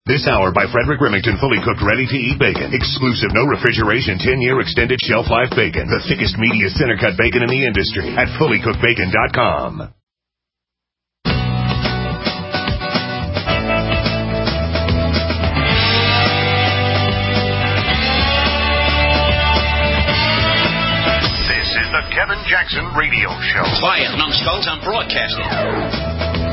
This hour by Frederick Remington, fully cooked, ready-to-eat bacon. Exclusive, no refrigeration, 10-year extended shelf life bacon. The thickest, meatiest, center-cut bacon in the industry at fullycookedbacon.com. This is the Kevin Jackson Radio Show. Quiet, numbskulls, I'm broadcasting.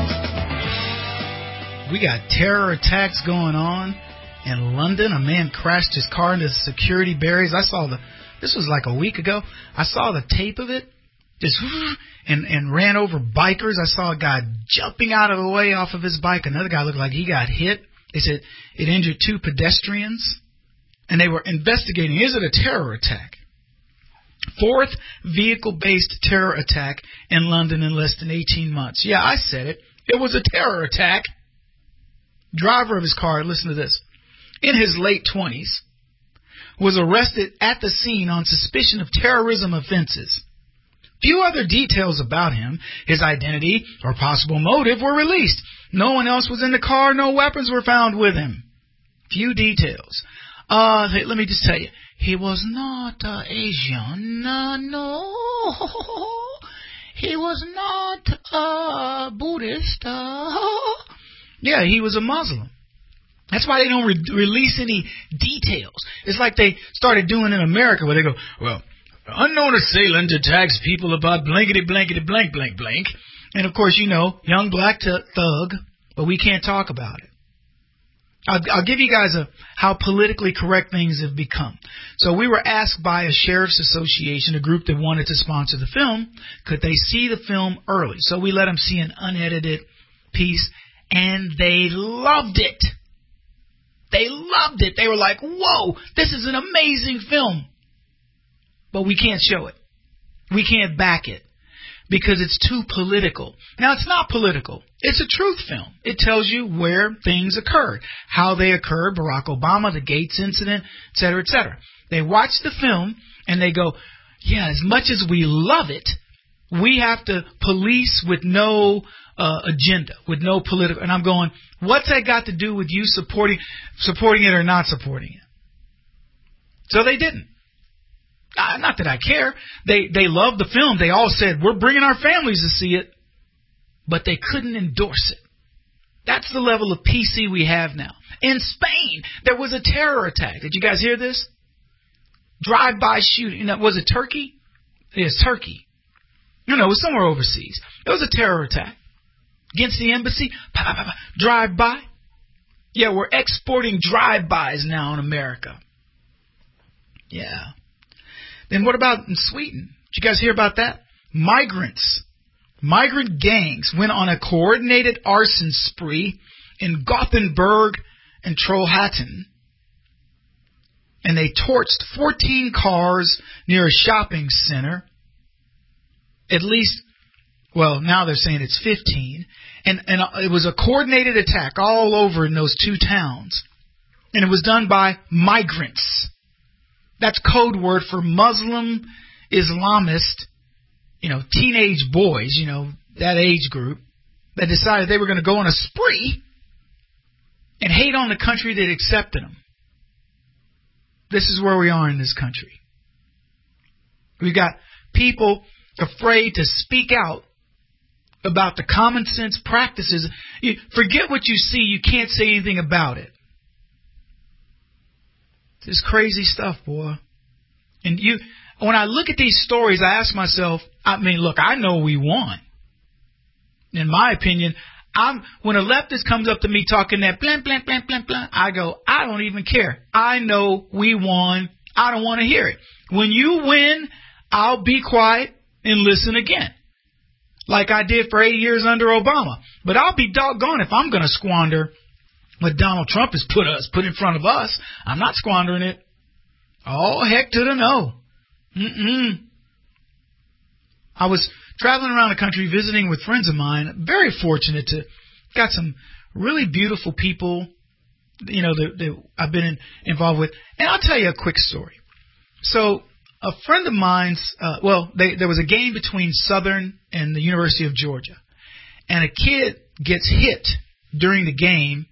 We got terror attacks going on in London. A man crashed his car into security barriers. This was like a week ago. I saw the tape of it, and ran over bikers. I saw a guy jumping out of the way off of his bike. Another guy looked like he got hit. They said it injured 2 pedestrians, and they were investigating, is it a terror attack? 4th vehicle-based terror attack in London in less than 18 months. Yeah, I said it. It was a terror attack. Driver of his car, listen to this, in his late 20s, was arrested at the scene on suspicion of terrorism offenses. Few other details about him, his identity, or possible motive were released. No one else was in the car. No weapons were found with him. Few details. Let me just tell you, he was not Asian. No. He was not Buddhist. Yeah, he was a Muslim. That's why they don't release any details. It's like they started doing in America where they go, well, unknown assailant attacks people about blankety blankety blank blank blank. And, of course, you know, young black thug, but we can't talk about it. I'll give you guys how politically correct things have become. So we were asked by a sheriff's association, a group that wanted to sponsor the film, could they see the film early? So we let them see an unedited piece. And they loved it. They loved it. They were like, whoa, this is an amazing film. But we can't show it. We can't back it because it's too political. Now, it's not political. It's a truth film. It tells you where things occurred, how they occurred, Barack Obama, the Gates incident, et cetera, et cetera. They watch the film and they go, yeah, as much as we love it, we have to police with no agenda, with no political. And I'm going, what's that got to do with you supporting it or not supporting it? So they didn't. Not that I care. They loved the film. They all said, we're bringing our families to see it. But they couldn't endorse it. That's the level of PC we have now. In Spain, there was a terror attack. Did you guys hear this? Drive-by shooting. Was it Turkey? Yes, Turkey. No, it was somewhere overseas. It was a terror attack against the embassy. Drive-by. Yeah, we're exporting drive-bys now in America. Yeah. Then what about in Sweden? Did you guys hear about that? Migrant gangs went on a coordinated arson spree in Gothenburg and Trollhättan. And they torched 14 cars near a shopping center. At least, well, now they're saying it's 15. And it was a coordinated attack all over in those 2 towns. And it was done by migrants. That's code word for Muslim, Islamist, teenage boys, that age group, that decided they were going to go on a spree and hate on the country that accepted them. This is where we are in this country. We've got people afraid to speak out about the common sense practices. Forget what you see. You can't say anything about it. This crazy stuff, boy. And when I look at these stories, I ask myself, look, I know we won. In my opinion, when a leftist comes up to me talking that blah, blah, blah, blah, blah, I go, I don't even care. I know we won. I don't want to hear it. When you win, I'll be quiet and listen again. Like I did for 8 years under Obama. But I'll be doggone if I'm going to squander what Donald Trump has put in front of us. I'm not squandering it. Oh, heck to the no. I was traveling around the country visiting with friends of mine. Very fortunate to got some really beautiful people, that I've been involved with. And I'll tell you a quick story. So a friend of mine's, there was a game between Southern and the University of Georgia. And a kid gets hit during the game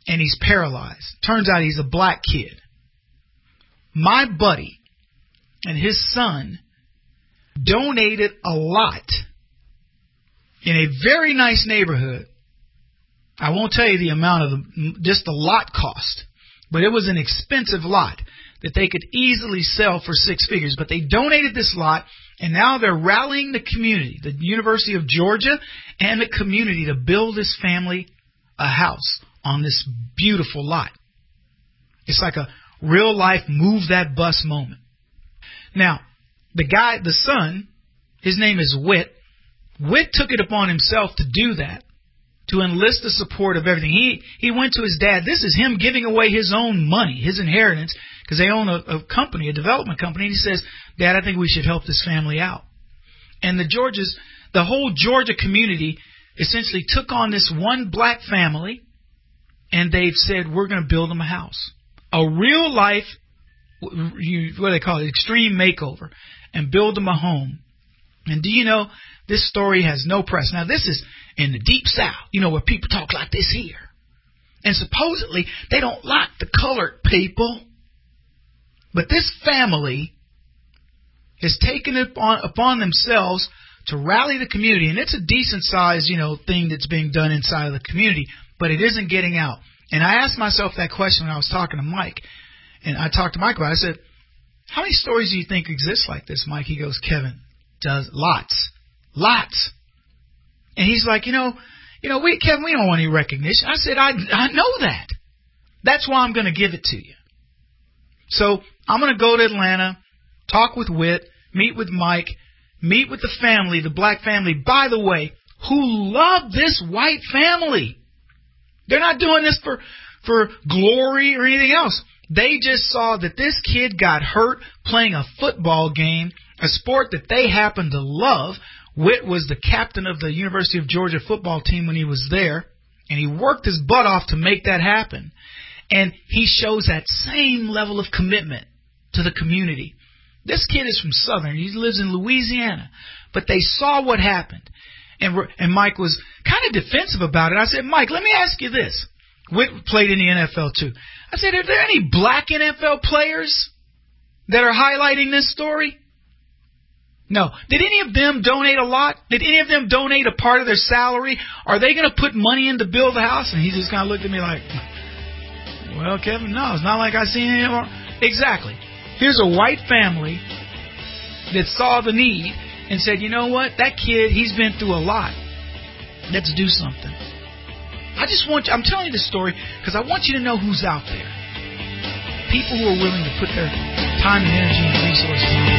and he's paralyzed. Turns out he's a black kid. My buddy and his son donated a lot in a very nice neighborhood. I won't tell you the amount of just the lot cost, but it was an expensive lot that they could easily sell for six figures. But they donated this lot, and now they're rallying the community, the University of Georgia and the community, to build this family a house on this beautiful lot. It's like a real life move that bus moment. Now, the son, his name is Whit. Whit took it upon himself to do that, to enlist the support of everything. He went to his dad. This is him giving away his own money, his inheritance, because they own a company, a development company. And he says, Dad, I think we should help this family out. And the whole Georgia community essentially took on this one black family, and they've said, we're going to build them a house. A real life, what do they call it, extreme makeover, and build them a home. And do you know, this story has no press. Now, this is in the deep South, where people talk like this here. And supposedly, they don't like the colored people. But this family has taken it upon themselves to rally the community. And it's a decent-sized, thing that's being done inside of the community. But it isn't getting out. And I asked myself that question when I was talking to Mike. And I talked to Mike about it. I said, how many stories do you think exist like this, Mike? He goes, Kevin, does lots. And he's like, Kevin, we don't want any recognition. I said, I know that. That's why I'm going to give it to you. So I'm going to go to Atlanta, talk with Whit, meet with Mike, meet with the family, the black family, by the way, who love this white family. They're not doing this for glory or anything else. They just saw that this kid got hurt playing a football game, a sport that they happen to love. Whit was the captain of the University of Georgia football team when he was there, and he worked his butt off to make that happen. And he shows that same level of commitment to the community. This kid is from Southern. He lives in Louisiana. But they saw what happened. And Mike was kind of defensive about it. I said, Mike, let me ask you this. Whit played in the NFL too. I said, are there any black NFL players that are highlighting this story? No. Did any of them donate a lot? Did any of them donate a part of their salary? Are they going to put money in to build a house? And he just kind of looked at me like, well, Kevin, no, it's not like I seen any of them. Exactly. Here's a white family that saw the need and said, you know what? That kid, he's been through a lot. Let's do something. I'm telling you this story because I want you to know who's out there. People who are willing to put their time and energy and resources on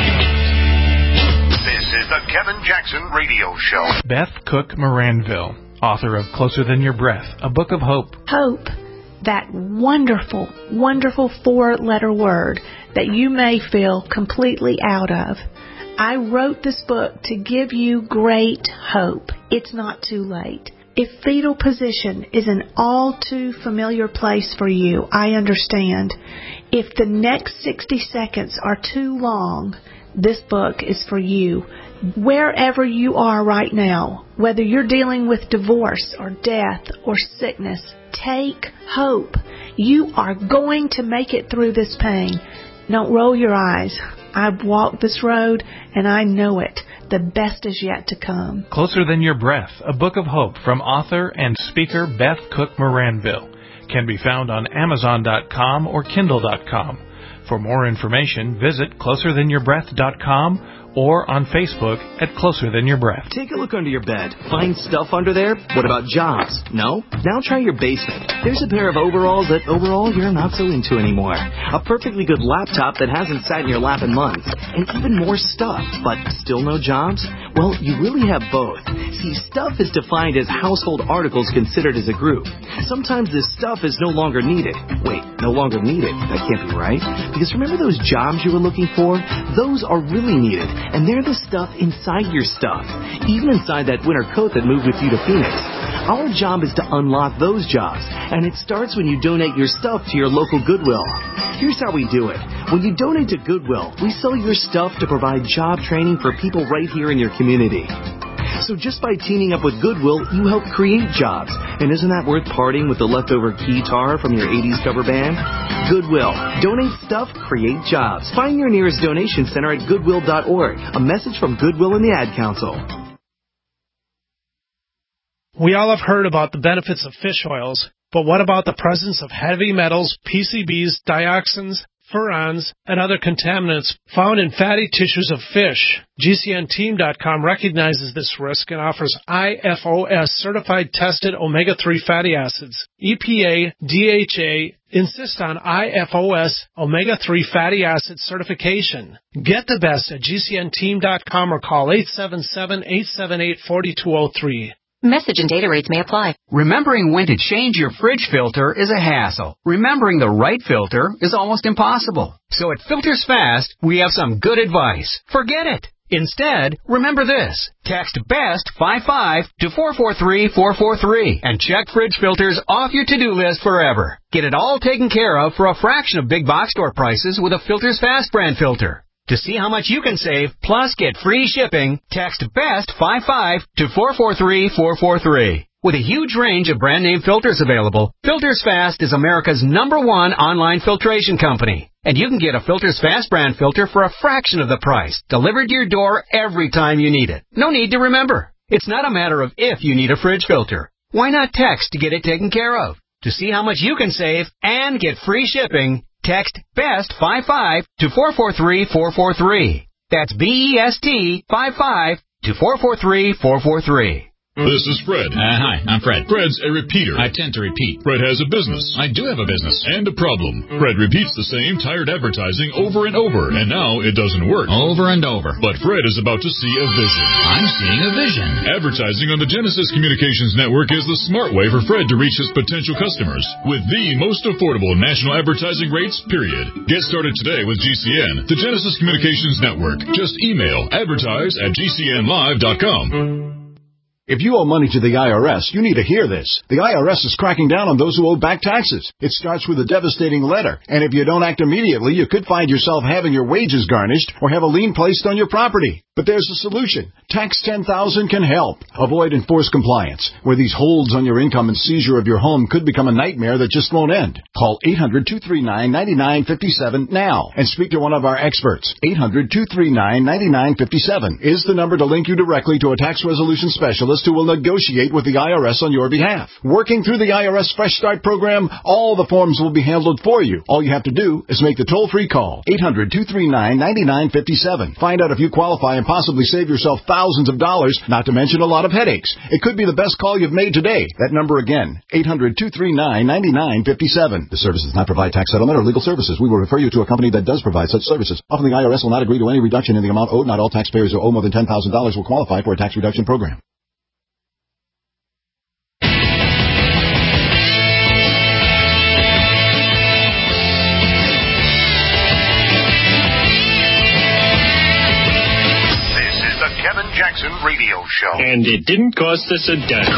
it. This is the Kevin Jackson Radio Show. Beth Cook Moranville, author of Closer Than Your Breath, a book of hope. Hope, that wonderful, wonderful four-letter word that you may feel completely out of. I wrote this book to give you great hope. It's not too late. If fetal position is an all too familiar place for you, I understand. If the next 60 seconds are too long, this book is for you. Wherever you are right now, whether you're dealing with divorce or death or sickness, take hope. You are going to make it through this pain. Don't roll your eyes. I've walked this road and I know it. The best is yet to come. Closer Than Your Breath, a book of hope from author and speaker Beth Cook Moranville, can be found on Amazon.com or Kindle.com. For more information, visit CloserThanYourBreath.com or on Facebook at Closer Than Your Breath. Take a look under your bed. Find stuff under there? What about jobs? No? Now try your basement. There's a pair of overalls that overall you're not so into anymore. A perfectly good laptop that hasn't sat in your lap in months. And even more stuff, but still no jobs? Well, you really have both. See, stuff is defined as household articles considered as a group. Sometimes this stuff is no longer needed. Wait, no longer needed? That can't be right. Because remember those jobs you were looking for? Those are really needed. And they're the stuff inside your stuff, even inside that winter coat that moved with you to Phoenix. Our job is to unlock those jobs, and it starts when you donate your stuff to your local Goodwill. Here's how we do it. When you donate to Goodwill, we sell your stuff to provide job training for people right here in your community. So just by teaming up with Goodwill, you help create jobs. And isn't that worth parting with the leftover guitar from your 80s cover band? Goodwill. Donate stuff, create jobs. Find your nearest donation center at goodwill.org. A message from Goodwill and the Ad Council. We all have heard about the benefits of fish oils, but what about the presence of heavy metals, PCBs, dioxins, furans, and other contaminants found in fatty tissues of fish? GCNteam.com recognizes this risk and offers IFOS certified tested omega-3 fatty acids. EPA, DHA insist on IFOS omega-3 fatty acid certification. Get the best at GCNteam.com or call 877-878-4203. Message and data rates may apply. Remembering when to change your fridge filter is a hassle. Remembering the right filter is almost impossible. So at Filters Fast, we have some good advice. Forget it. Instead, remember this. Text BEST55 to 443-443 and check fridge filters off your to-do list forever. Get it all taken care of for a fraction of big box store prices with a Filters Fast brand filter. To see how much you can save, plus get free shipping, text BEST55 to 443-443. With a huge range of brand name filters available, Filters Fast is America's #1 online filtration company. And you can get a Filters Fast brand filter for a fraction of the price, delivered to your door every time you need it. No need to remember. It's not a matter of if you need a fridge filter. Why not text to get it taken care of? To see how much you can save and get free shipping, text BEST55 to 443-443. That's BEST55 to 443-443. This is Fred. Hi, I'm Fred. Fred's a repeater. I tend to repeat. Fred has a business. I do have a business. And a problem. Fred repeats the same tired advertising over and over, and now it doesn't work. Over and over. But Fred is about to see a vision. I'm seeing a vision. Advertising on the Genesis Communications Network is the smart way for Fred to reach his potential customers with the most affordable national advertising rates, period. Get started today with GCN, the Genesis Communications Network. Just email advertise@gcnlive.com. If you owe money to the IRS, you need to hear this. The IRS is cracking down on those who owe back taxes. It starts with a devastating letter, and if you don't act immediately, you could find yourself having your wages garnished or have a lien placed on your property. But there's a solution. Tax 10,000 can help. Avoid enforced compliance, where these holds on your income and seizure of your home could become a nightmare that just won't end. Call 800-239-9957 now and speak to one of our experts. 800-239-9957 is the number to link you directly to a tax resolution specialist who will negotiate with the IRS on your behalf. Working through the IRS Fresh Start program, all the forms will be handled for you. All you have to do is make the toll-free call. 800-239-9957. Find out if you qualify and possibly save yourself thousands of dollars, not to mention a lot of headaches. It could be the best call you've made today. That number again, 800-239-9957. The service does not provide tax settlement or legal services. We will refer you to a company that does provide such services. Often the IRS will not agree to any reduction in the amount owed. Not all taxpayers who owe more than $10,000 will qualify for a tax reduction program. Kevin Jackson Radio Show. And it didn't cost us a dime.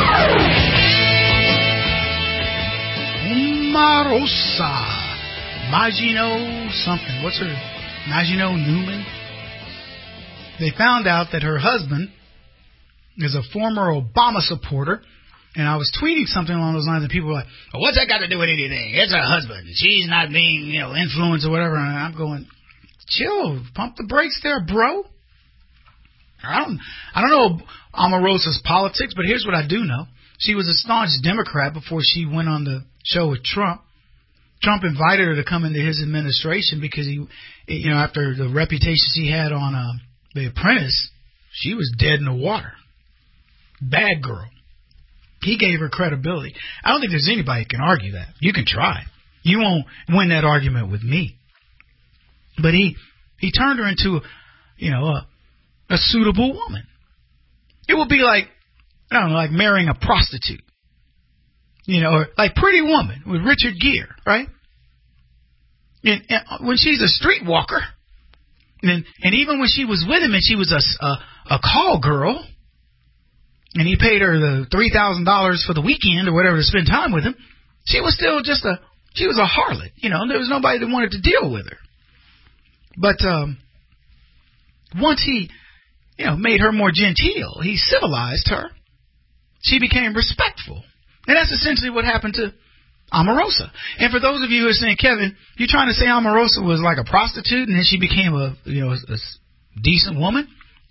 Omarosa. Maginot something. What's her? Maginot Newman? They found out that her husband is a former Obama supporter. And I was tweeting something along those lines, and people were like, well, what's that got to do with anything? It's her husband. She's not being, influenced or whatever. And I'm going, chill. Pump the brakes there, bro. I don't know Omarosa's politics, but here's what I do know. She was a staunch Democrat before she went on the show with Trump. Trump invited her to come into his administration because after the reputation she had on The Apprentice, she was dead in the water. Bad girl. He gave her credibility. I don't think there's anybody who can argue that. You can try. You won't win that argument with me. But he turned her into, a suitable woman. It would be like, I don't know, like marrying a prostitute. Or like Pretty Woman with Richard Gere, right? And when she's a streetwalker, and even when she was with him and she was a call girl, and he paid her the $3,000 for the weekend or whatever to spend time with him, she was still she was a harlot. There was nobody that wanted to deal with her. But once he made her more genteel. He civilized her. She became respectful. And that's essentially what happened to Omarosa. And for those of you who are saying, Kevin, you're trying to say Omarosa was like a prostitute and then she became a decent woman?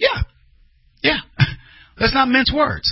Yeah. Let's not mince words.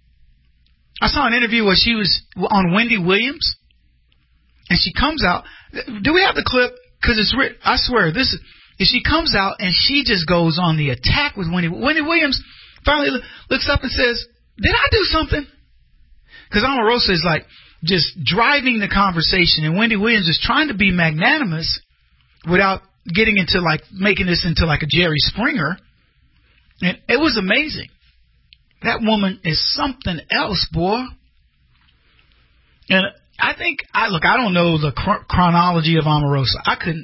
I saw an interview where she was on Wendy Williams, and she comes out. Do we have the clip? Because it's written. I swear, she comes out and she just goes on the attack with Wendy. Wendy Williams finally looks up and says, "Did I do something?" Because Omarosa is like just driving the conversation, and Wendy Williams is trying to be magnanimous without getting into like making this into like a Jerry Springer. And it was amazing. That woman is something else, boy. And I think, I don't know the chronology of Omarosa.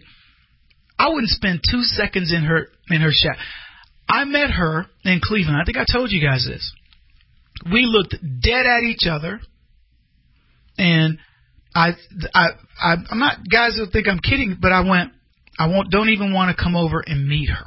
I wouldn't spend 2 seconds in her shack. I met her in Cleveland. I think I told you guys this. We looked dead at each other, and I'm not, guys will think I'm kidding, but don't even want to come over and meet her.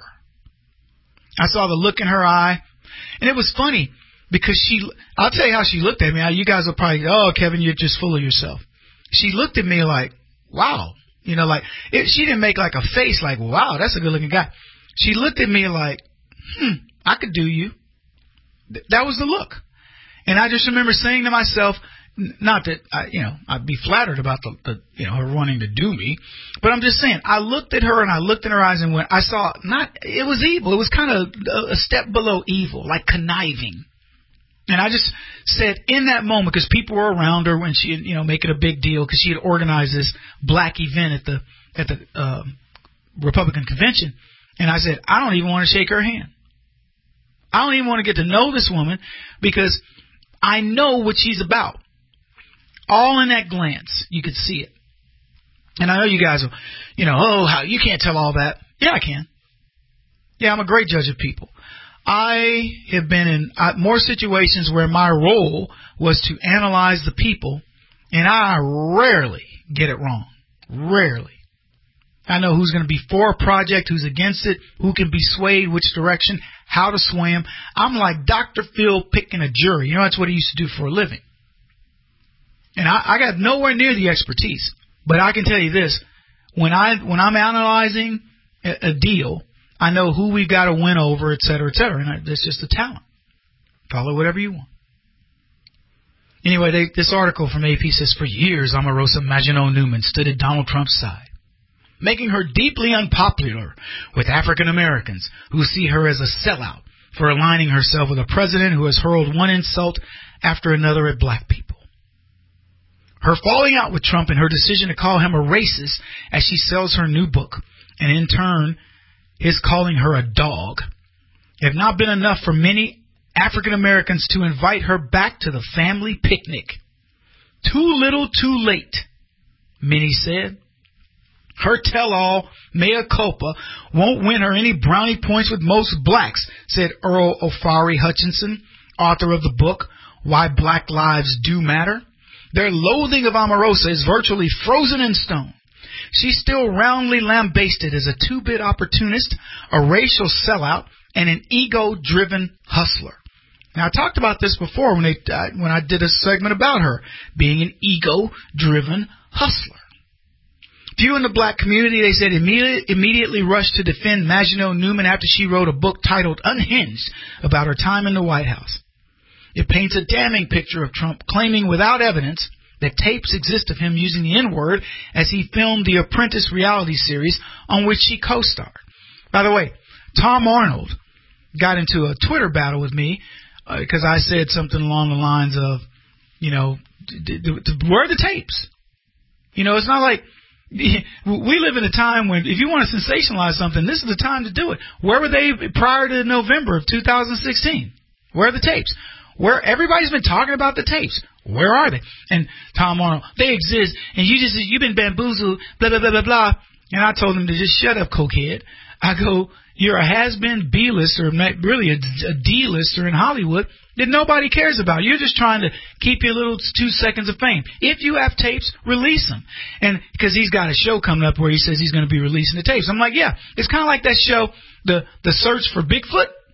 I saw the look in her eye, and it was funny because I'll tell you how she looked at me. You guys will probably go, "Oh, Kevin, you're just full of yourself." She looked at me like, wow. She didn't make like a face like, wow, that's a good looking guy. She looked at me like, I could do you. That was the look. And I just remember saying to myself, not that I'd be flattered about the her wanting to do me, but I'm just saying, I looked at her and I looked in her eyes and I saw it was evil. It was kind of a step below evil, like conniving. And I just said in that moment, because people were around her when she, making a big deal because she had organized this black event at the Republican convention, and I said, I don't even want to shake her hand. I don't even want to get to know this woman because I know what she's about. All in that glance, you could see it. And I know you guys will, how you can't tell all that. Yeah, I can. Yeah, I'm a great judge of people. I have been in more situations where my role was to analyze the people, and I rarely get it wrong. Rarely. I know who's going to be for a project, who's against it, who can be swayed, which direction, how to sway them. I'm like Dr. Phil picking a jury. That's what he used to do for a living. And I got nowhere near the expertise. But I can tell you this, when I'm analyzing a deal, I know who we've got to win over, et cetera, et cetera. And that's just a talent. Follow whatever you want. Anyway, this article from AP says, for years, Omarosa Maginot Newman stood at Donald Trump's side, making her deeply unpopular with African Americans who see her as a sellout for aligning herself with a president who has hurled one insult after another at black people. Her falling out with Trump and her decision to call him a racist as she sells her new book, and in turn, his calling her a dog, have not been enough for many African Americans to invite her back to the family picnic. Too little, too late, many said. Her tell-all, mea culpa, won't win her any brownie points with most blacks, said Earl Ofari Hutchinson, author of the book, Why Black Lives Do Matter. Their loathing of Omarosa is virtually frozen in stone. She's still roundly lambasted as a two-bit opportunist, a racial sellout, and an ego-driven hustler. Now, I talked about this before when I did a segment about her being an ego-driven hustler. Few in the black community, they said, immediately rushed to defend Maginot Newman after she wrote a book titled Unhinged about her time in the White House. It paints a damning picture of Trump, claiming without evidence that tapes exist of him using the N-word as he filmed the Apprentice reality series on which she co-starred. By the way, Tom Arnold got into a Twitter battle with me because I said something along the lines of, where are the tapes? It's not like we live in a time when if you want to sensationalize something, this is the time to do it. Where were they prior to November of 2016? Where are the tapes? Where everybody's been talking about the tapes. Where are they? And Tom Arnold, they exist, and you've been bamboozled, blah, blah, blah, blah, blah. And I told him to just shut up, cokehead. I go, you're a has-been B-lister, really a D-lister in Hollywood that nobody cares about. You're just trying to keep your little 2 seconds of fame. If you have tapes, release them. And because he's got a show coming up where he says he's going to be releasing the tapes. I'm like, yeah, it's kind of like that show, the Search for Bigfoot.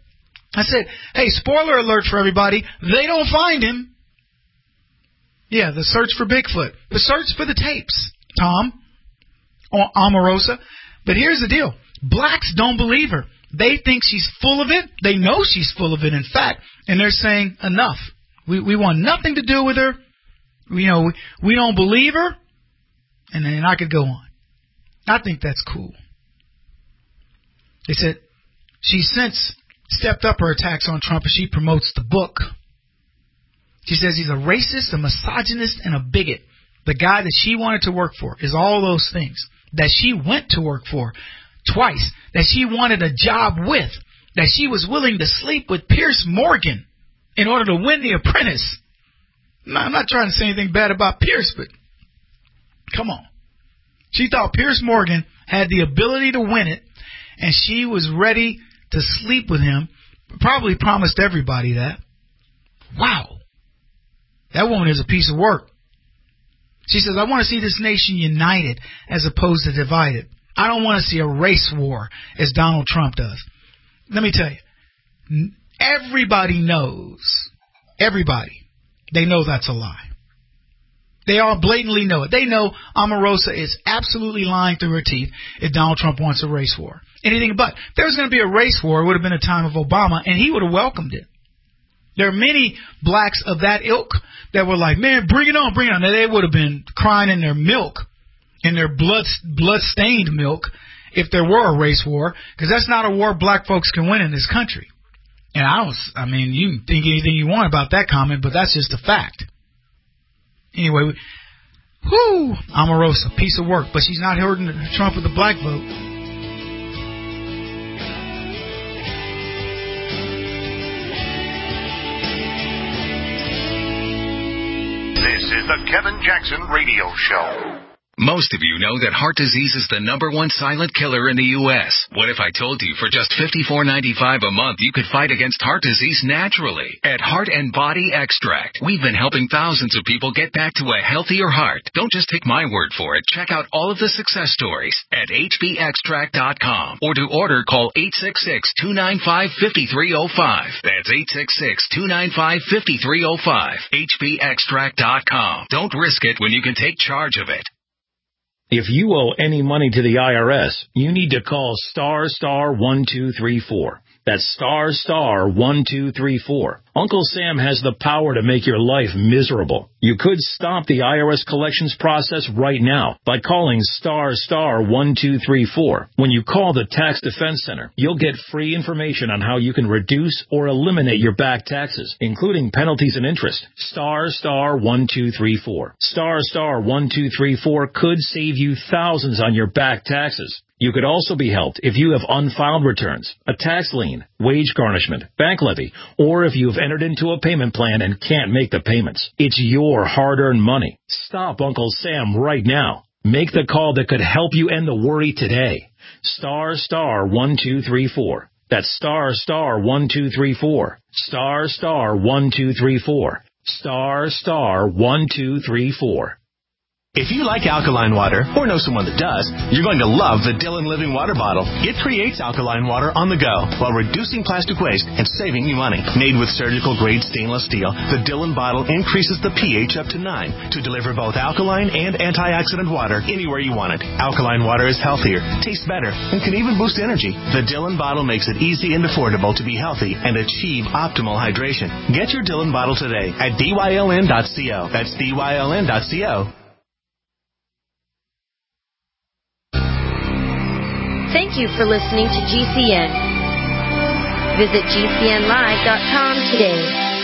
I said, hey, spoiler alert for everybody. They don't find him. Yeah, the search for Bigfoot. The search for the tapes, Tom, Omarosa. But here's the deal. Blacks don't believe her. They think she's full of it. They know she's full of it, in fact. And they're saying, enough. We want nothing to do with her. We don't believe her. And then I could go on. I think that's cool. They said she's since stepped up her attacks on Trump as she promotes the book. She says he's a racist, a misogynist, and a bigot. The guy that she wanted to work for is all those things that she went to work for twice, that she wanted a job with, that she was willing to sleep with Piers Morgan in order to win The Apprentice. Now, I'm not trying to say anything bad about Piers, but come on. She thought Piers Morgan had the ability to win it, and she was ready to sleep with him. Probably promised everybody that. Wow. That woman is a piece of work. She says, I want to see this nation united as opposed to divided. I don't want to see a race war as Donald Trump does. Let me tell you, everybody knows, they know that's a lie. They all blatantly know it. They know Omarosa is absolutely lying through her teeth if Donald Trump wants a race war. Anything but. If there was going to be a race war, it would have been a time of Obama, and he would have welcomed it. There are many blacks of that ilk that were like, man, bring it on, bring it on. Now, they would have been crying in their milk, in their blood-stained milk, if there were a race war, because that's not a war black folks can win in this country. And I mean, you can think anything you want about that comment, but that's just a fact. Anyway, Omarosa, piece of work, but she's not hurting Trump with the black vote. This is the Kevin Jackson Radio Show. Most of you know that heart disease is the #1 silent killer in the U.S. What if I told you for just $54.95 a month you could fight against heart disease naturally? At Heart and Body Extract, we've been helping thousands of people get back to a healthier heart. Don't just take my word for it. Check out all of the success stories at hbextract.com, or to order, call 866-295-5305. That's 866-295-5305. hbextract.com. Don't risk it when you can take charge of it. If you owe any money to the IRS, you need to call *1234. That's *1234. Uncle Sam has the power to make your life miserable. You could stop the IRS collections process right now by calling *1234. When you call the Tax Defense Center, you'll get free information on how you can reduce or eliminate your back taxes, including penalties and interest. *1234. *1234 could save you thousands on your back taxes. You could also be helped if you have unfiled returns, a tax lien, wage garnishment, bank levy, or if you have entered into a payment plan and can't make the payments. It's your hard-earned money. Stop Uncle Sam right now. Make the call that could help you end the worry today. *1234. That's *1234. *1234. *1234. If you like alkaline water, or know someone that does, you're going to love the Dillon Living Water Bottle. It creates alkaline water on the go while reducing plastic waste and saving you money. Made with surgical-grade stainless steel, the Dillon bottle increases the pH up to 9 to deliver both alkaline and antioxidant water anywhere you want it. Alkaline water is healthier, tastes better, and can even boost energy. The Dillon bottle makes it easy and affordable to be healthy and achieve optimal hydration. Get your Dillon bottle today at dyln.co. That's dyln.co. Thank you for listening to GCN. Visit GCNlive.com today.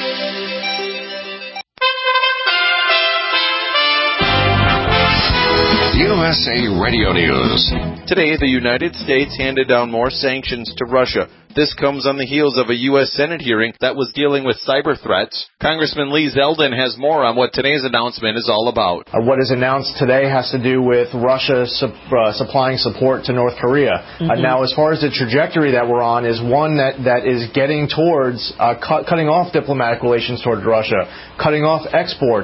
USA Radio News. Today, the United States handed down more sanctions to Russia. This comes on the heels of a U.S. Senate hearing that was dealing with cyber threats. Congressman Lee Zeldin has more on what today's announcement is all about. What is announced today has to do with Russia supplying support to North Korea. Now, as far as the trajectory that we're on is one that is getting towards cutting off diplomatic relations towards Russia, cutting off exports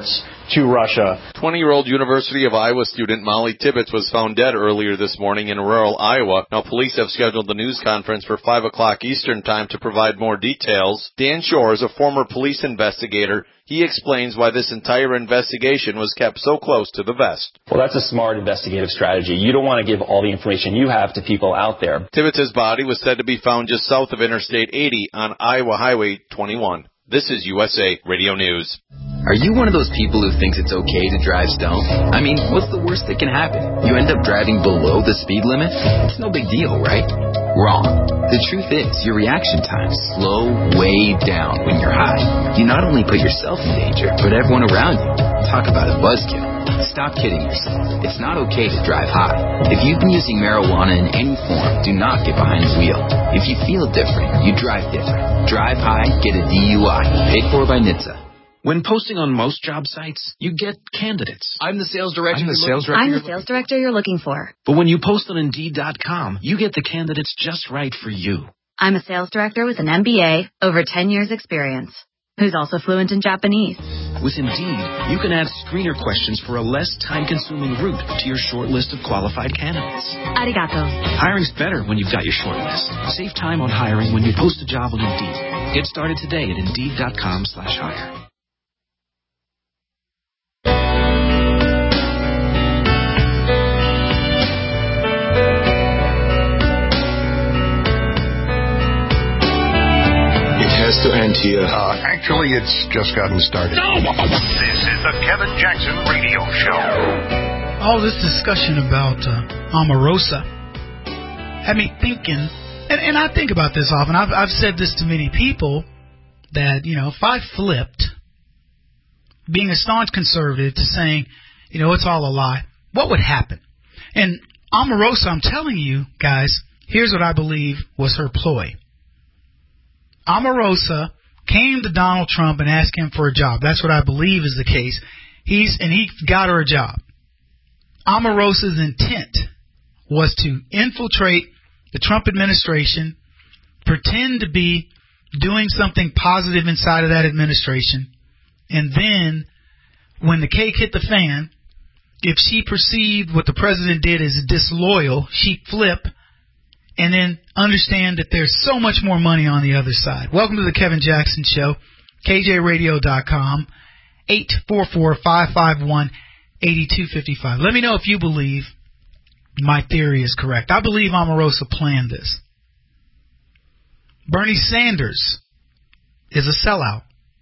to Russia. 20-year-old University of Iowa student Molly Tibbetts was found dead earlier this morning in rural Iowa. Now, police have scheduled the news conference for 5 o'clock Eastern Time to provide more details. Dan Shore is a former police investigator. He explains why this entire investigation was kept so close to the vest. Well, that's a smart investigative strategy. You don't want to give all the information you have to people out there. Tibbetts' body was said to be found just south of Interstate 80 on Iowa Highway 21. This is USA Radio News. Are you one of those people who thinks it's okay to drive stoned? I mean, what's the worst that can happen? You end up driving below the speed limit? It's no big deal, right? Wrong. The truth is, your reaction times slow way down when you're high. You not only put yourself in danger, but everyone around you. Talk about a buzzkill. Stop kidding yourself. It's not okay to drive high. If you've been using marijuana in any form, do not get behind the wheel. If you feel different, you drive different. Drive high, get a DUI. Paid for by NHTSA. When posting on most job sites, you get candidates. I'm the sales director. I'm the sales director you're looking for. But when you post on Indeed.com, you get the candidates just right for you. I'm a sales director with an MBA, over 10 years experience, who's also fluent in Japanese. With Indeed, you can add screener questions for a less time-consuming route to your short list of qualified candidates. Arigato. Hiring's better when you've got your short list. Save time on hiring when you post a job on Indeed. Get started today at Indeed.com/hire. Has to end here. Actually, it's just gotten started. No! This is the Kevin Jackson Radio Show. All this discussion about Omarosa had me thinking, and I think about this often. I've said this to many people that, if I flipped being a staunch conservative to saying, it's all a lie, what would happen? And Omarosa, I'm telling you guys, here's what I believe was her ploy. Omarosa came to Donald Trump and asked him for a job. That's what I believe is the case. He got her a job. Omarosa's intent was to infiltrate the Trump administration, pretend to be doing something positive inside of that administration, and then when the cake hit the fan, if she perceived what the president did as disloyal, she'd flip and then understand that there's so much more money on the other side. Welcome to the Kevin Jackson Show, KJRadio.com, 844-551-8255. Let me know if you believe my theory is correct. I believe Omarosa planned this. Bernie Sanders is a sellout.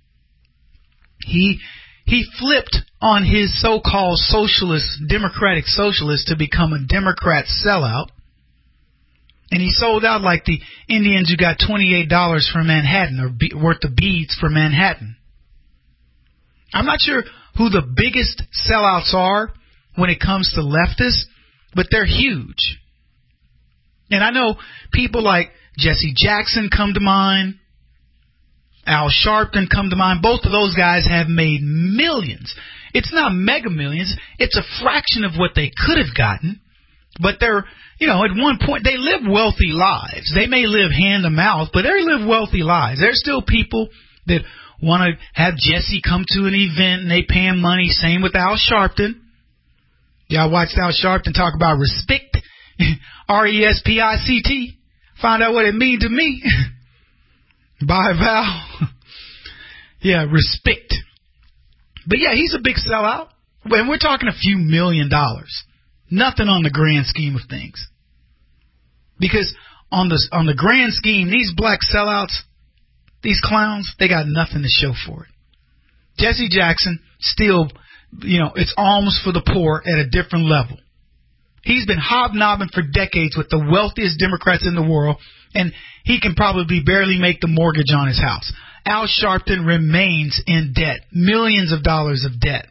He flipped on his so-called democratic socialist to become a Democrat sellout. And he sold out like the Indians who got $28 for Manhattan, or worth of beads for Manhattan. I'm not sure who the biggest sellouts are when it comes to leftists, but they're huge. And I know people like Jesse Jackson come to mind, Al Sharpton come to mind. Both of those guys have made millions. It's not mega millions. It's a fraction of what they could have gotten. But they're, at one point, they live wealthy lives. They may live hand to mouth, but they live wealthy lives. There's still people that want to have Jesse come to an event and they pay him money. Same with Al Sharpton. Y'all watched Al Sharpton talk about respect, RESPICT. Find out what it means to me. Bye, Val. Yeah, respect. But yeah, he's a big sellout. And we're talking a few $1 million. Nothing on the grand scheme of things. Because on the grand scheme, these black sellouts, these clowns, they got nothing to show for it. Jesse Jackson, still, it's alms for the poor at a different level. He's been hobnobbing for decades with the wealthiest Democrats in the world, and he can probably barely make the mortgage on his house. Al Sharpton remains in debt, millions of dollars of debt.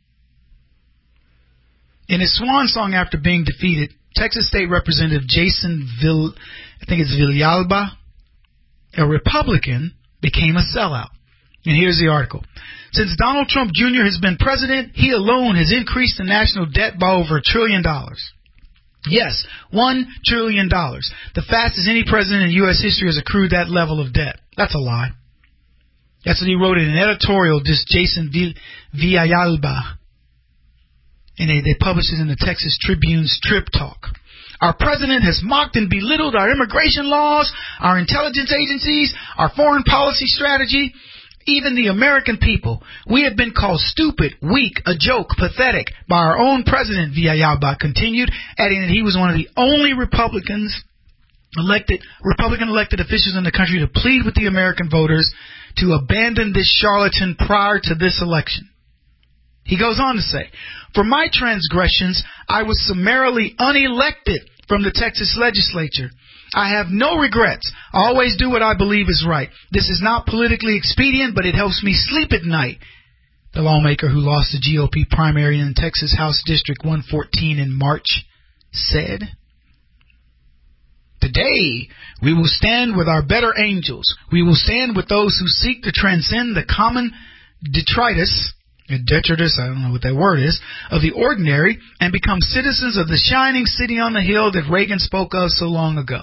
In his swan song after being defeated, Texas State Representative Jason Villalba, a Republican, became a sellout. And here's the article. Since Donald Trump Jr. has been president, he alone has increased the national debt by over $1 trillion. Yes, $1 trillion. The fastest any president in U.S. history has accrued that level of debt. That's a lie. That's what he wrote in an editorial, just Jason Villalba. And they published it in the Texas Tribune's Trib Talk. Our president has mocked and belittled our immigration laws, our intelligence agencies, our foreign policy strategy, even the American people. We have been called stupid, weak, a joke, pathetic by our own president, Villalba continued, adding that he was one of the only Republican elected officials in the country to plead with the American voters to abandon this charlatan prior to this election. He goes on to say, for my transgressions, I was summarily unelected from the Texas legislature. I have no regrets. I always do what I believe is right. This is not politically expedient, but it helps me sleep at night. The lawmaker who lost the GOP primary in Texas House District 114 in March said, today, we will stand with our better angels. We will stand with those who seek to transcend the common detritus, I don't know what that word is, of the ordinary and become citizens of the shining city on the hill that Reagan spoke of so long ago.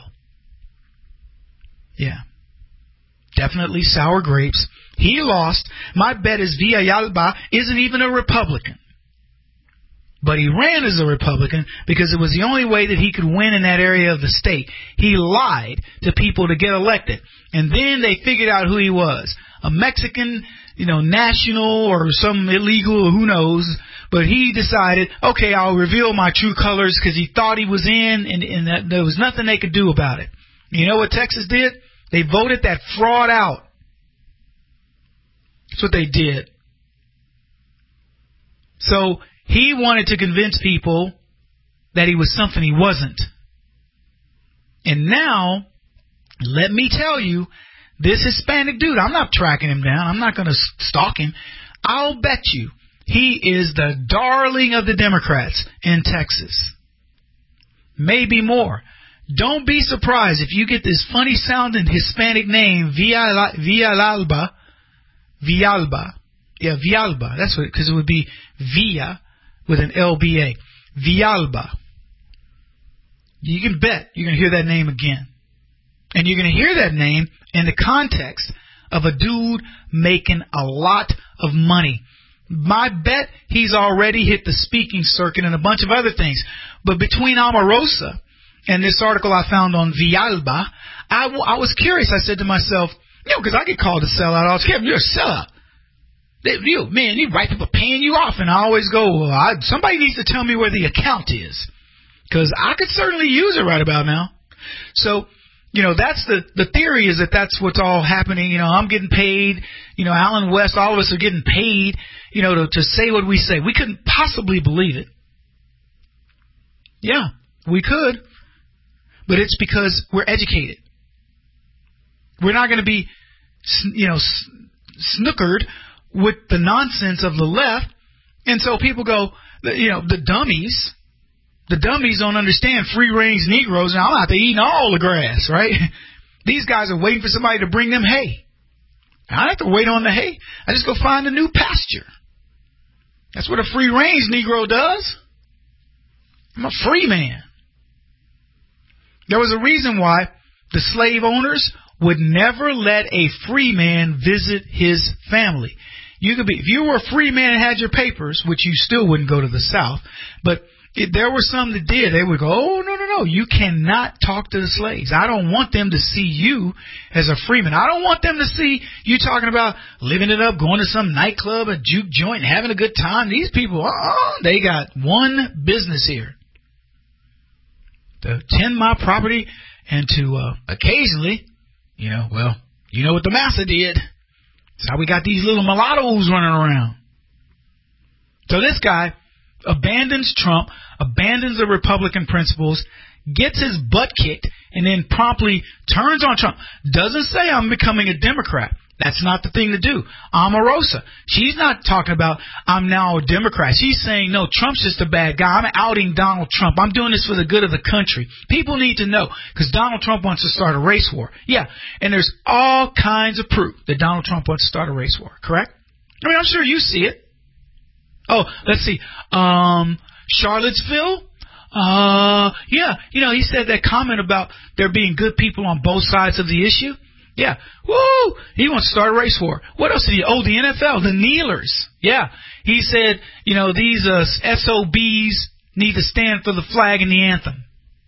Yeah. Definitely sour grapes. He lost. My bet is Villalba isn't even a Republican. But he ran as a Republican because it was the only way that he could win in that area of the state. He lied to people to get elected. And then they figured out who he was. A Mexican, national or some illegal, who knows. But he decided, okay, I'll reveal my true colors because he thought he was in and that there was nothing they could do about it. You know what Texas did? They voted that fraud out. That's what they did. So he wanted to convince people that he was something he wasn't. And now, let me tell you, this Hispanic dude, I'm not tracking him down. I'm not going to stalk him. I'll bet you he is the darling of the Democrats in Texas. Maybe more. Don't be surprised if you get this funny sounding Hispanic name, Villalba. Yeah, Villalba. That's what, because it would be Villa with an LBA. Villalba. You can bet you're going to hear that name again. And you're going to hear that name in the context of a dude making a lot of money. My bet he's already hit the speaking circuit and a bunch of other things. But between Omarosa and this article I found on Villalba, I was curious. I said to myself, because I get called a sellout all the time. You're a sellout. These white people paying you off. And I always go, somebody needs to tell me where the account is. Because I could certainly use it right about now. So, that's the theory is that that's what's all happening. I'm getting paid. Alan West, all of us are getting paid, to say what we say. We couldn't possibly believe it. Yeah, we could. But it's because we're educated. We're not going to be, snookered with the nonsense of the left. And so people go, the dummies. The dummies don't understand free-range Negroes, and I'm out there eating all the grass, right? These guys are waiting for somebody to bring them hay. I don't have to wait on the hay. I just go find a new pasture. That's what a free-range Negro does. I'm a free man. There was a reason why the slave owners would never let a free man visit his family. If you were a free man and had your papers, which you still wouldn't go to the South, but there were some that did. They would go, oh, no, you cannot talk to the slaves. I don't want them to see you as a freeman. I don't want them to see you talking about living it up, going to some nightclub, a juke joint, having a good time. These people, they got one business here. To tend my property and to occasionally, you know what the massa did. That's how we got these little mulattoes running around. So this guy abandons Trump, abandons the Republican principles, gets his butt kicked, and then promptly turns on Trump. Doesn't say I'm becoming a Democrat. That's not the thing to do. Omarosa, she's not talking about I'm now a Democrat. She's saying, no, Trump's just a bad guy. I'm outing Donald Trump. I'm doing this for the good of the country. People need to know because Donald Trump wants to start a race war. Yeah, and there's all kinds of proof that Donald Trump wants to start a race war, correct? I mean, I'm sure you see it. Oh, let's see. Charlottesville? Yeah, he said that comment about there being good people on both sides of the issue. Yeah. Woo! He wants to start a race war. What else did he? Oh, the NFL, the kneelers. Yeah. He said, these SOBs need to stand for the flag and the anthem.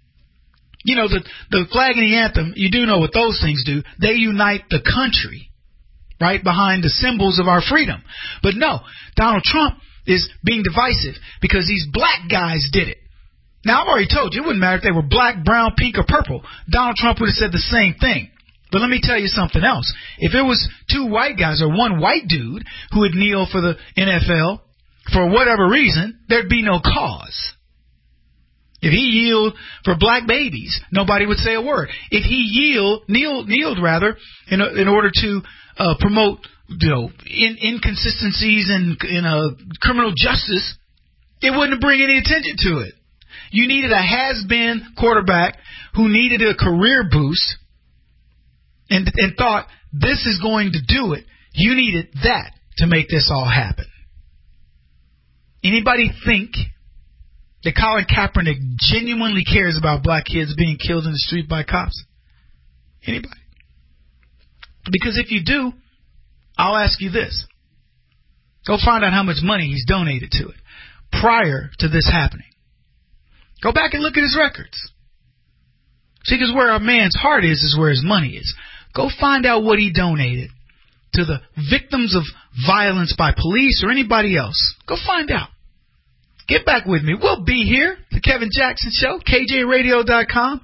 The flag and the anthem, you do know what those things do. They unite the country, right, behind the symbols of our freedom. But no, Donald Trump is being divisive because these black guys did it. Now, I've already told you, it wouldn't matter if they were black, brown, pink, or purple. Donald Trump would have said the same thing. But let me tell you something else. If it was two white guys or one white dude who would kneel for the NFL for whatever reason, there'd be no cause. If he kneeled for black babies, nobody would say a word. If he kneeled rather, in order to promote inconsistencies in criminal justice, it wouldn't bring any attention to it. You needed a has-been quarterback who needed a career boost and thought, this is going to do it. You needed that to make this all happen. Anybody think that Colin Kaepernick genuinely cares about black kids being killed in the street by cops? Anybody? Because if you do, I'll ask you this. Go find out how much money he's donated to it prior to this happening. Go back and look at his records. See, because where a man's heart is where his money is. Go find out what he donated to the victims of violence by police or anybody else. Go find out. Get back with me. We'll be here. The Kevin Jackson Show. KJRadio.com.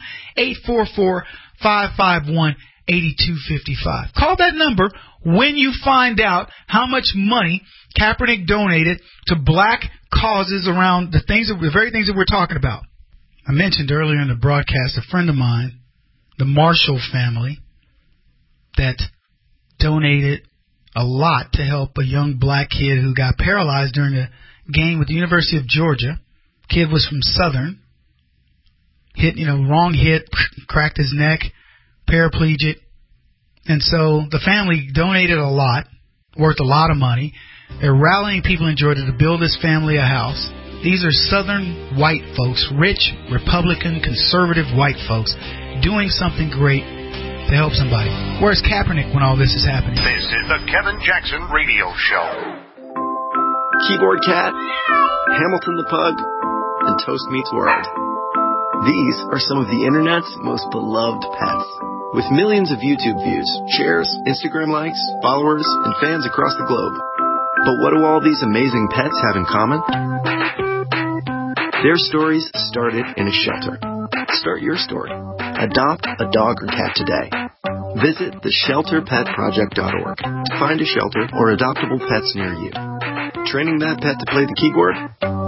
844-551-8255. Call that number when you find out how much money Kaepernick donated to black causes around the very things that we're talking about. I mentioned earlier in the broadcast a friend of mine, the Marshall family, that donated a lot to help a young black kid who got paralyzed during a game with the University of Georgia. Kid was from Southern. Wrong hit, cracked his neck, paraplegic. And so the family donated a lot, worth a lot of money. They're rallying people in Georgia to build this family a house. These are Southern white folks, rich, Republican, conservative white folks, doing something great to help somebody. Where's Kaepernick when all this is happening? This is the Kevin Jackson Radio Show. Keyboard Cat, Hamilton the Pug, and Toast Meets World. These are some of the internet's most beloved pets. With millions of YouTube views, shares, Instagram likes, followers, and fans across the globe. But what do all these amazing pets have in common? Their stories started in a shelter. Start your story. Adopt a dog or cat today. Visit theshelterpetproject.org to find a shelter or adoptable pets near you. Training that pet to play the keyboard?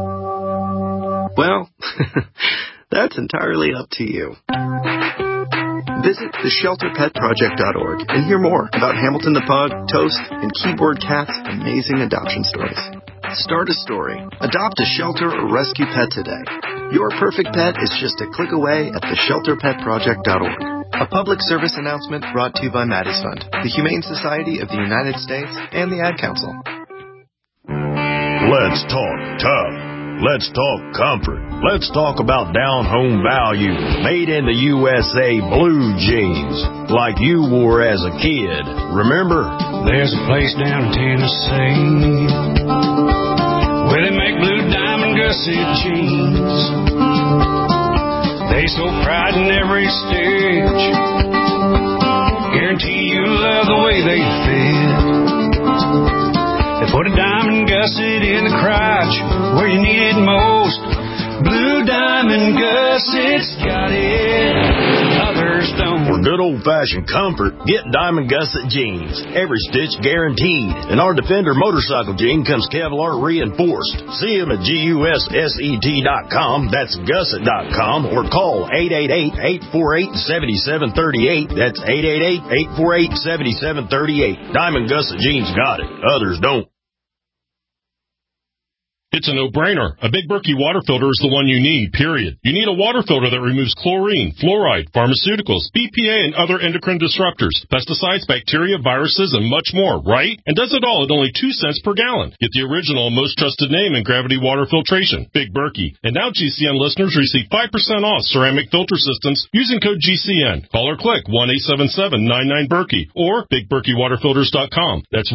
Well, that's entirely up to you. Visit theshelterpetproject.org and hear more about Hamilton the Pug, Toast, and Keyboard Cat's amazing adoption stories. Start a story. Adopt a shelter or rescue pet today. Your perfect pet is just a click away at theshelterpetproject.org. A public service announcement brought to you by Maddie's Fund, the Humane Society of the United States, and the Ad Council. Let's talk tough. Let's talk comfort. Let's talk about down-home value. Made in the USA blue jeans, like you wore as a kid. Remember? There's a place down in Tennessee where they make blue diamond gusset jeans. They so pride in every stitch. Guarantee you love the way they fit. They put a diamond gusset in the crotch where you need it most. Blue Diamond Gussets got it, others don't. For good old-fashioned comfort, get Diamond Gusset jeans. Every stitch guaranteed. And our Defender motorcycle jean comes Kevlar reinforced. See them at GUSSET.com. That's Gusset.com. Or call 888-848-7738. That's 888-848-7738. Diamond Gusset jeans got it, others don't. It's a no-brainer. A Big Berkey water filter is the one you need, period. You need a water filter that removes chlorine, fluoride, pharmaceuticals, BPA, and other endocrine disruptors, pesticides, bacteria, viruses, and much more, right? And does it all at only 2 cents per gallon. Get the original, most trusted name in gravity water filtration, Big Berkey. And now GCN listeners receive 5% off ceramic filter systems using code GCN. Call or click 1-877-99-BERKEY or BigBerkeyWaterFilters.com. That's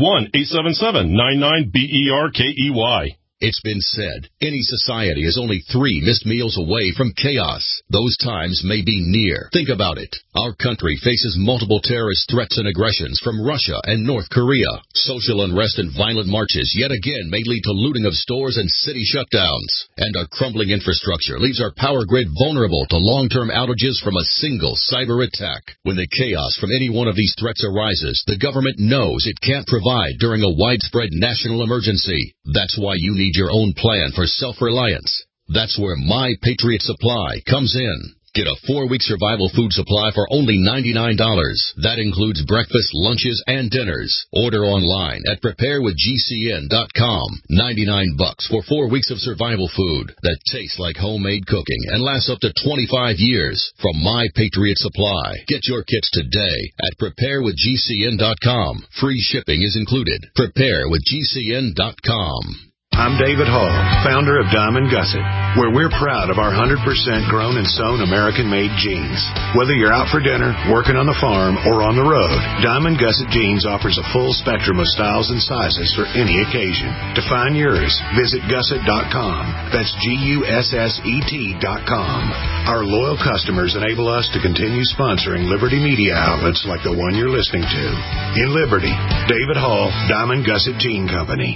1-877-99-BERKEY. It's been said, any society is only 3 missed meals away from chaos. Those times may be near. Think about it. Our country faces multiple terrorist threats and aggressions from Russia and North Korea. Social unrest and violent marches yet again may lead to looting of stores and city shutdowns. And our crumbling infrastructure leaves our power grid vulnerable to long-term outages from a single cyber attack. When the chaos from any one of these threats arises, the government knows it can't provide during a widespread national emergency. That's why you need your own plan for self-reliance. That's where My Patriot Supply comes in. Get a 4-week survival food supply for only $99. That includes breakfast, lunches, and dinners. Order online at preparewithgcn.com. $99 for 4 weeks of survival food that tastes like homemade cooking and lasts up to 25 years from My Patriot Supply. Get your kits today at preparewithgcn.com. Free shipping is included. Preparewithgcn.com. I'm David Hall, founder of Diamond Gusset, where we're proud of our 100% grown and sewn American-made jeans. Whether you're out for dinner, working on the farm, or on the road, Diamond Gusset Jeans offers a full spectrum of styles and sizes for any occasion. To find yours, visit gusset.com. That's GUSSET.com. Our loyal customers enable us to continue sponsoring Liberty media outlets like the one you're listening to. In Liberty, David Hall, Diamond Gusset Jean Company.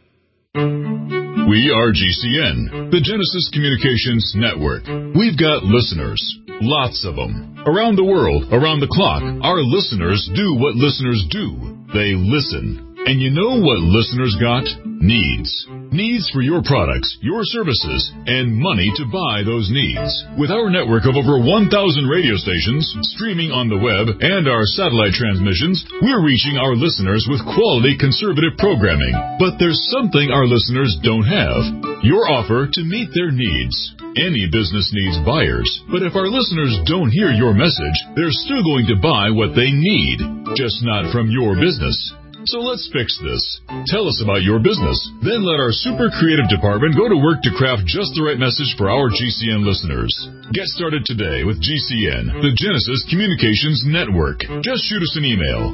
We are GCN, the Genesis Communications Network. We've got listeners, lots of them. Around the world, around the clock, our listeners do what listeners do. They listen. And you know what listeners got? Needs. Needs for your products, your services, and money to buy those needs. With our network of over 1,000 radio stations, streaming on the web, and our satellite transmissions, we're reaching our listeners with quality conservative programming. But there's something our listeners don't have. Your offer to meet their needs. Any business needs buyers, but if our listeners don't hear your message, they're still going to buy what they need, just not from your business. So let's fix this. Tell us about your business. Then let our super creative department go to work to craft just the right message for our GCN listeners. Get started today with GCN, the Genesis Communications Network. Just shoot us an email.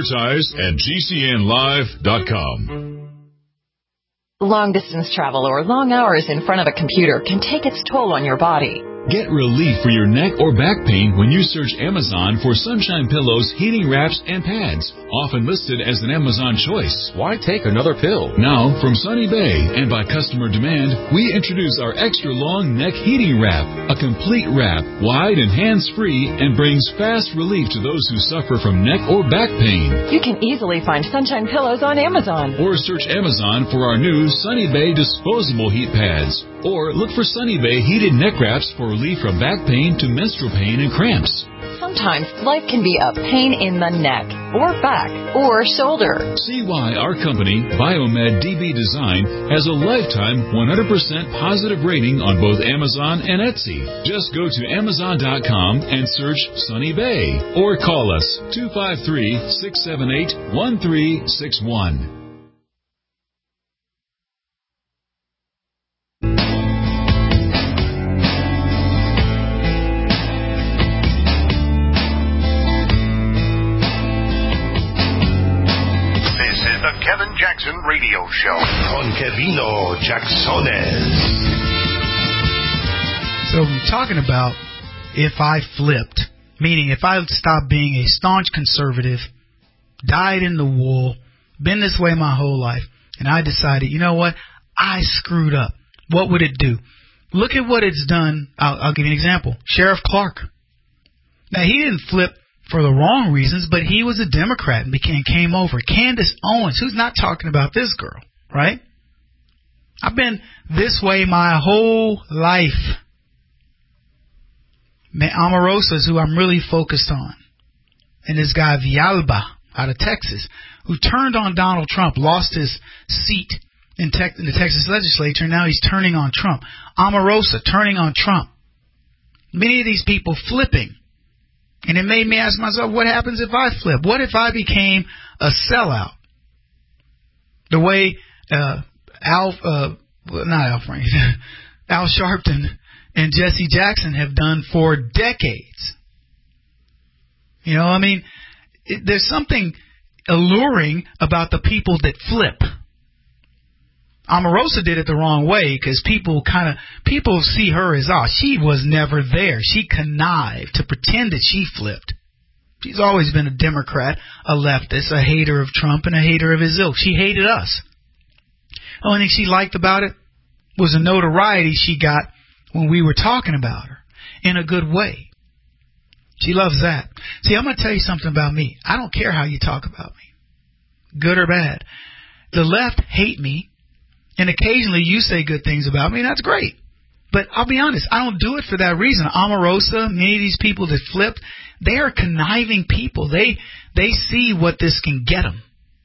Advertise@gcnlive.com. Long-distance travel or long hours in front of a computer can take its toll on your body. Get relief for your neck or back pain when you search Amazon for Sunshine Pillows, heating wraps, and pads, often listed as an Amazon choice. Why take another pill? Now, from Sunny Bay and by customer demand, we introduce our extra long neck heating wrap, a complete wrap, wide and hands-free, and brings fast relief to those who suffer from neck or back pain. You can easily find Sunshine Pillows on Amazon. Or search Amazon for our new Sunny Bay disposable heat pads. Or look for Sunny Bay heated neck wraps for relief from back pain to menstrual pain and cramps. Sometimes life can be a pain in the neck, or back, or shoulder. See why our company, Biomed DB Design, has a lifetime 100% positive rating on both Amazon and Etsy. Just go to Amazon.com and search Sunny Bay. Or call us 253-678-1361. Kevin Jackson Radio Show. Con Kevino Jacksones. So I'm talking about if I flipped, meaning if I stopped being a staunch conservative, dyed in the wool, been this way my whole life, and I decided, you know what, I screwed up. What would it do? Look at what it's done. I'll give you an example. Sheriff Clark. Now, he didn't flip for the wrong reasons, but he was a Democrat and came over. Candace Owens, who's not talking about this girl, right? I've been this way my whole life. Omarosa's who I'm really focused on. And this guy Villalba out of Texas, who turned on Donald Trump, lost his seat in the Texas legislature. Now he's turning on Trump. Omarosa turning on Trump. Many of these people flipping. And it made me ask myself, what happens if I flip? What if I became a sellout? The way Al Sharpton and Jesse Jackson have done for decades. You know, I mean, there's something alluring about the people that flip. Omarosa did it the wrong way because people see her as, she was never there. She connived to pretend that she flipped. She's always been a Democrat, a leftist, a hater of Trump, and a hater of his ilk. She hated us. The only thing she liked about it was the notoriety she got when we were talking about her in a good way. She loves that. See, I'm going to tell you something about me. I don't care how you talk about me, good or bad. The left hate me, and occasionally you say good things about me, and that's great. But I'll be honest, I don't do it for that reason. Omarosa, many of these people that flipped, they are conniving people. They see what this can get them.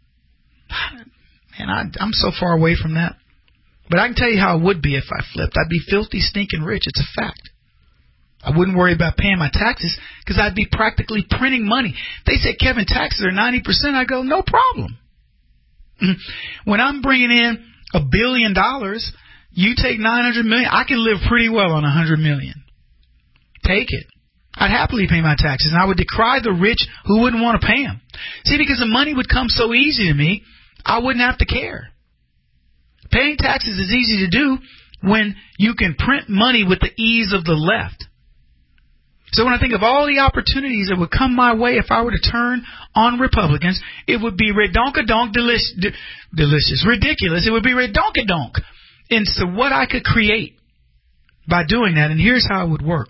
And I'm so far away from that. But I can tell you how it would be if I flipped. I'd be filthy, stinking rich. It's a fact. I wouldn't worry about paying my taxes because I'd be practically printing money. They say, Kevin, taxes are 90%. I go, no problem. When I'm bringing in $1 billion, you take $900 million. I can live pretty well on $100 million. Take it. I'd happily pay my taxes, and I would decry the rich who wouldn't want to pay them. See, because the money would come so easy to me, I wouldn't have to care. Paying taxes is easy to do when you can print money with the ease of the left. So when I think of all the opportunities that would come my way if I were to turn on Republicans, it would be redonkadonk delicious, ridiculous. It would be redonkadonk into what I could create by doing that. And here's how it would work.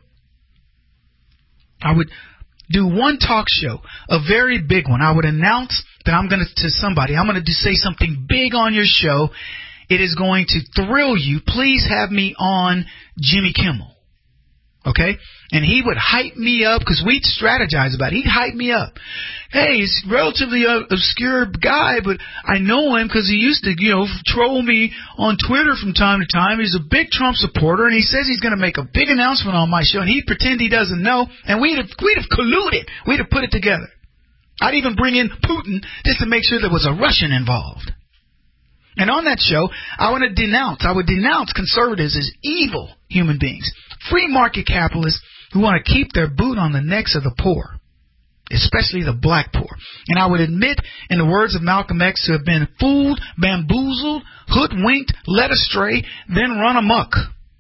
I would do one talk show, a very big one. I would announce that I'm going to somebody, I'm going to say something big on your show. It is going to thrill you. Please have me on Jimmy Kimmel. Okay? And he would hype me up because we'd strategize about it. He'd hype me up. Hey, he's a relatively obscure guy, but I know him because he used to, troll me on Twitter from time to time. He's a big Trump supporter, and he says he's going to make a big announcement on my show, and he'd pretend he doesn't know, and we'd have colluded. We'd have put it together. I'd even bring in Putin just to make sure there was a Russian involved. And on that show, I would denounce conservatives as evil human beings, free market capitalists who want to keep their boot on the necks of the poor, especially the black poor. And I would admit, in the words of Malcolm X, to have been fooled, bamboozled, hoodwinked, led astray, then run amok.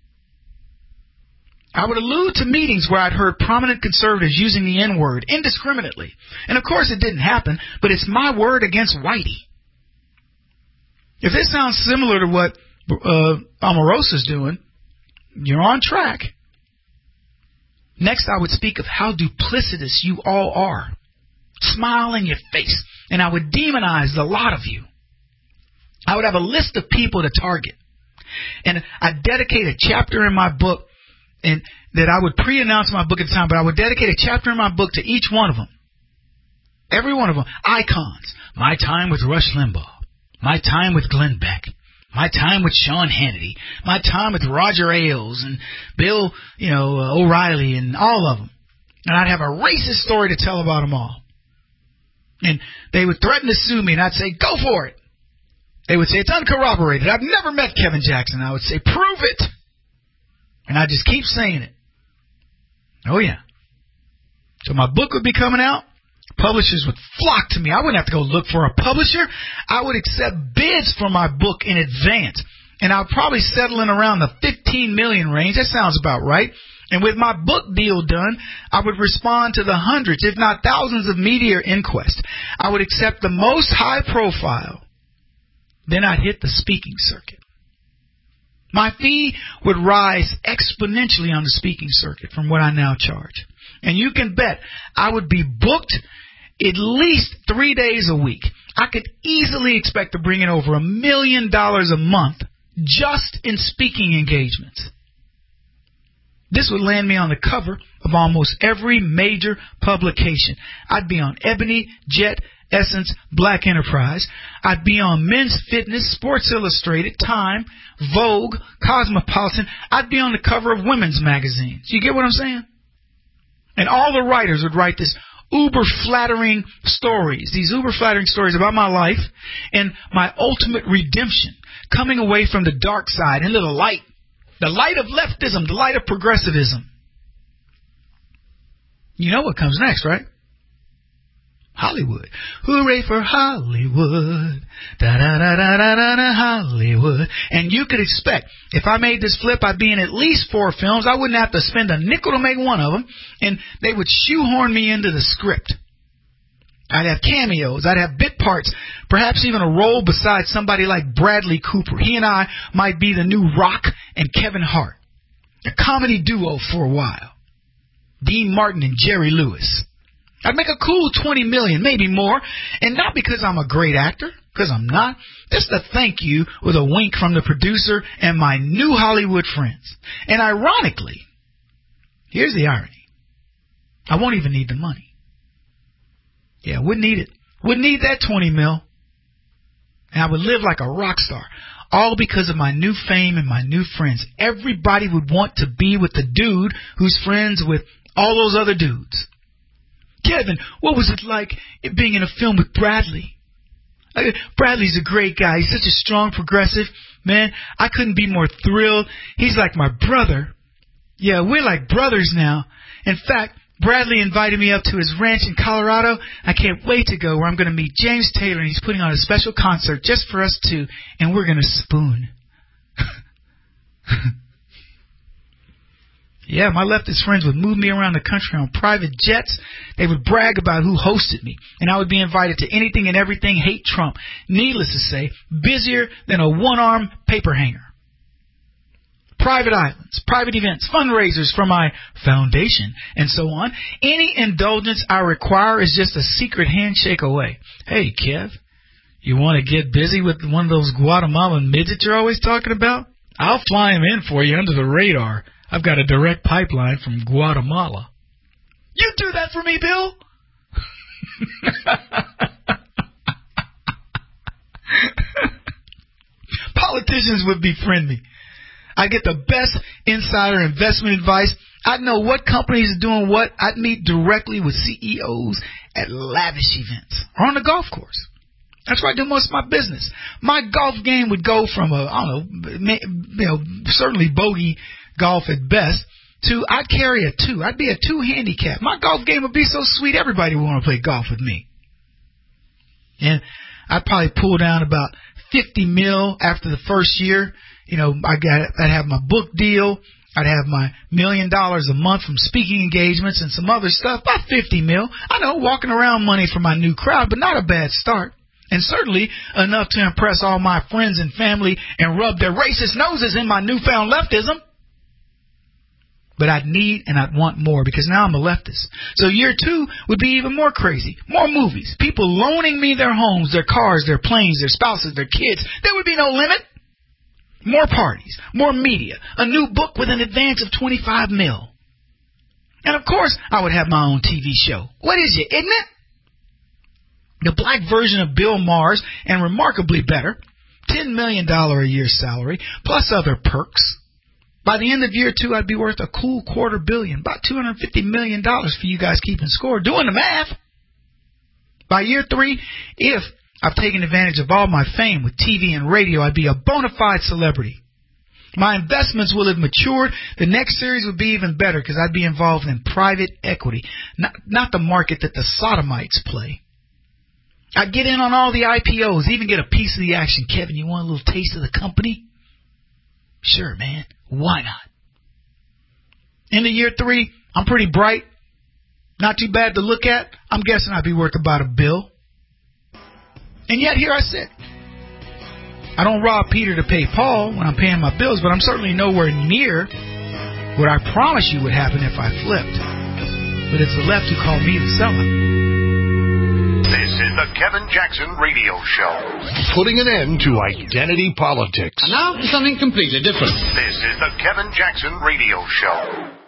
I would allude to meetings where I'd heard prominent conservatives using the N-word indiscriminately. And of course it didn't happen, but it's my word against Whitey. If this sounds similar to what Omarosa's doing, you're on track. Next, I would speak of how duplicitous you all are. Smile in your face. And I would demonize the lot of you. I would have a list of people to target. And I'd dedicate a chapter in my book, and that I would pre-announce my book at the time, but I would dedicate a chapter in my book to each one of them. Every one of them. Icons. My time with Rush Limbaugh. My time with Glenn Beck. My time with Sean Hannity. My time with Roger Ailes and Bill, O'Reilly and all of them. And I'd have a racist story to tell about them all. And they would threaten to sue me, and I'd say, go for it. They would say, it's uncorroborated. I've never met Kevin Jackson. I would say, prove it. And I'd just keep saying it. Oh, yeah. So my book would be coming out. Publishers would flock to me. I wouldn't have to go look for a publisher. I would accept bids for my book in advance. And I'd probably settle in around the 15 million range. That sounds about right. And with my book deal done, I would respond to the hundreds, if not thousands of media inquests. I would accept the most high profile. Then I'd hit the speaking circuit. My fee would rise exponentially on the speaking circuit from what I now charge. And you can bet I would be booked at least 3 days a week. I could easily expect to bring in over $1 million a month just in speaking engagements. This would land me on the cover of almost every major publication. I'd be on Ebony, Jet, Essence, Black Enterprise. I'd be on Men's Fitness, Sports Illustrated, Time, Vogue, Cosmopolitan. I'd be on the cover of women's magazines. You get what I'm saying? And all the writers would write this uber-flattering stories, these uber-flattering stories about my life and my ultimate redemption, coming away from the dark side into the light of leftism, the light of progressivism. You know what comes next, right? Hollywood. Hooray for Hollywood. Da-da-da-da-da-da, Hollywood. And you could expect, if I made this flip, I'd be in at least 4 films. I wouldn't have to spend a nickel to make one of them. And they would shoehorn me into the script. I'd have cameos. I'd have bit parts. Perhaps even a role beside somebody like Bradley Cooper. He and I might be the new Rock and Kevin Hart. A comedy duo for a while. Dean Martin and Jerry Lewis. I'd make a cool $20 million, maybe more, and not because I'm a great actor, because I'm not. Just a thank you with a wink from the producer and my new Hollywood friends. And ironically, here's the irony. I won't even need the money. Yeah, I wouldn't need it. Wouldn't need that 20 mil. And I would live like a rock star. All because of my new fame and my new friends. Everybody would want to be with the dude who's friends with all those other dudes. Kevin, what was it like being in a film with Bradley? Bradley's a great guy. He's such a strong progressive. Man, I couldn't be more thrilled. He's like my brother. Yeah, we're like brothers now. In fact, Bradley invited me up to his ranch in Colorado. I can't wait to go where I'm going to meet James Taylor, and he's putting on a special concert just for us two, and we're going to spoon. Yeah, my leftist friends would move me around the country on private jets. They would brag about who hosted me, and I would be invited to anything and everything hate Trump. Needless to say, busier than a one-arm paper hanger. Private islands, private events, fundraisers for my foundation, and so on. Any indulgence I require is just a secret handshake away. Hey, Kev, you want to get busy with one of those Guatemalan midgets you're always talking about? I'll fly him in for you under the radar. I've got a direct pipeline from Guatemala. You do that for me, Bill? Politicians would befriend me. I'd get the best insider investment advice. I'd know what companies are doing what. I'd meet directly with CEOs at lavish events or on the golf course. That's where I do most of my business. My golf game would go from certainly bogey golf at best to I'd carry a 2. I'd be a 2 handicap. My golf game would be so sweet everybody would want to play golf with me. And I'd probably pull down about 50 mil after the first year. You know, I'd have my book deal. I'd have my $1 million a month from speaking engagements and some other stuff, about 50 mil. I know, walking around money for my new crowd, but not a bad start. And certainly enough to impress all my friends and family and rub their racist noses in my newfound leftism. But I'd need and I'd want more because now I'm a leftist. So year 2 would be even more crazy. More movies. People loaning me their homes, their cars, their planes, their spouses, their kids. There would be no limit. More parties. More media. A new book with an advance of 25 mil. And of course, I would have my own TV show. What is it, isn't it? The black version of Bill Maher's and remarkably better. $10 million a year salary, plus other perks. By the end of year 2, I'd be worth a cool $250 million, about $250 million for you guys keeping score, doing the math. By year 3, if I've taken advantage of all my fame with TV and radio, I'd be a bona fide celebrity. My investments will have matured. The next series would be even better because I'd be involved in private equity, not the market that the sodomites play. I'd get in on all the IPOs, even get a piece of the action. Kevin, you want a little taste of the company? Sure, man. Why not? Into year 3, I'm pretty bright. Not too bad to look at. I'm guessing I'd be worth about $1 billion. And yet here I sit. I don't rob Peter to pay Paul when I'm paying my bills, but I'm certainly nowhere near what I promised you would happen if I flipped. But it's the left who called me the seller. This is the Kevin Jackson Radio Show. Putting an end to identity politics. And now for something completely different. This is the Kevin Jackson Radio Show.